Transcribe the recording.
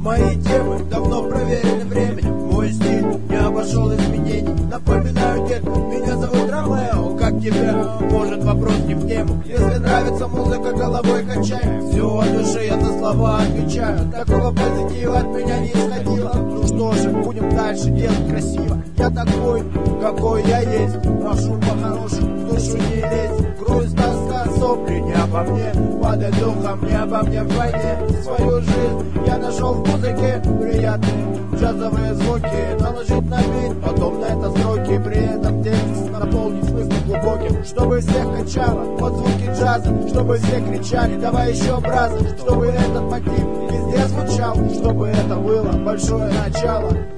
Мои темы давно проверены временем. Мой стиль не обошел изменений. Напоминаю, дед, меня зовут Ромео. Как тебя? Может, вопрос не в тему. Если нравится музыка, головой качай. Все от души, я на слова отвечаю. Такого позитива от меня не исходило. Ну что же, будем дальше делать красиво. Я такой, какой я есть. Прошу по-хорошему, в душу не лезь. Грусть, тоска, сопли не обо мне. Падай духом, не обо мне в войне. Свою жизнь я нашел в музыке. Приятные джазовые звуки наложить на бит, потом на это строки. При этом текст наполнить смыслом глубоким, чтобы всех качало под звуки джаза, чтобы все кричали давай еще браза, чтобы этот мотив везде звучал, чтобы это было большое начало.